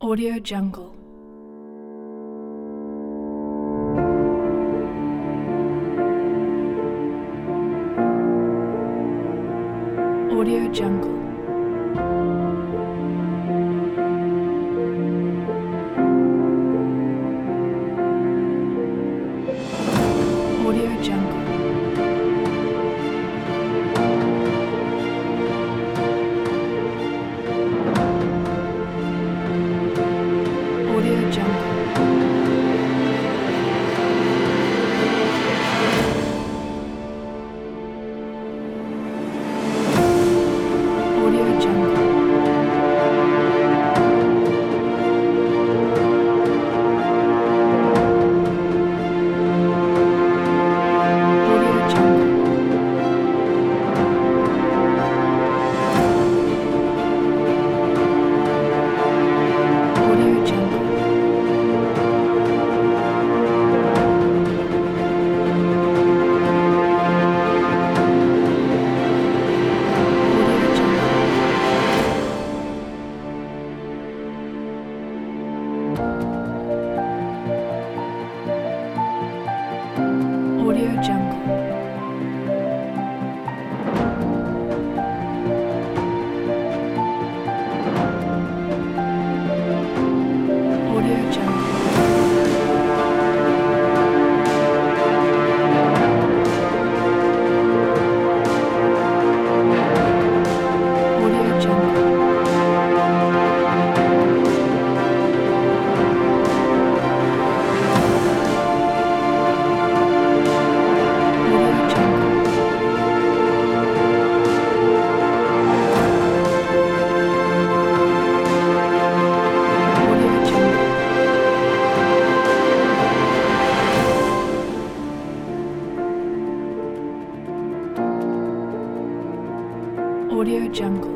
Audio Jungle. Audio Jungle. Audio Jungle. Audio Jungle. Audio Jungle. Audio Jungle. Audio Jungle. Audio Jungle. Audio Jungle. Audio Jungle. Audio Jungle. Audio Jungle. Audio Jungle.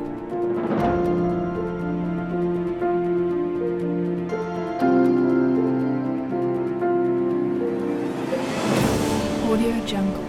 Audio Jungle.